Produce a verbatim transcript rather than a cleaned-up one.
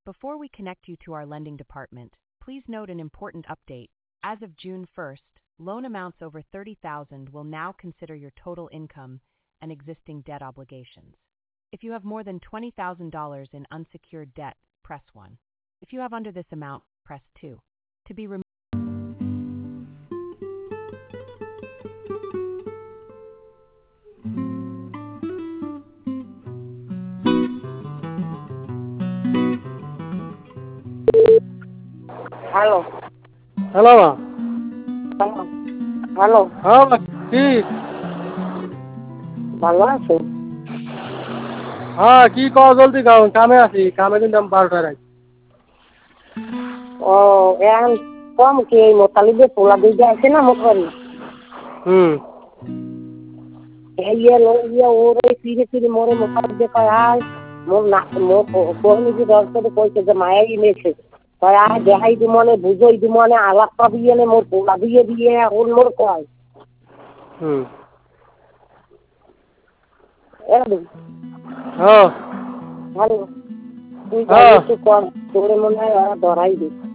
Before we connect you to our lending department, please note an important update. As of June first, loan amounts over thirty thousand dollars will now consider your total income and existing debt obligations. If you have more than twenty thousand dollars in unsecured debt, press one. If you have under this amount, press two. To be removed. Hello hello মা। Hello হ্যাঁ মা, কি? ভালো আছো? হ্যাঁ, কি কও জলদি কও, কামে আছি, কামে কিন্তু আমি বারোটায় আছি। ও এখন কম কি এই মোতালিবে পোলা দিতে আছে না মোটবাড়ি হুম এই ইয়ে ইয়ে ওর এই ফিরে ফিরে মোরে মোতালিবে কয় আয় মোর না মোর কোহনি যে দরকার কইছে যে মায়াই নেছে কয় আয় দেখাই দি মনে বুঝই দি মনে আলাপ পাবি এনে মোর পোলা দিয়ে দিয়ে এখন মোর কয় হুম একদম হ্যাঁ ভালো তুই হ্যাঁ। একটু কম তোরে মনে হয় ওরা ধরাই দিই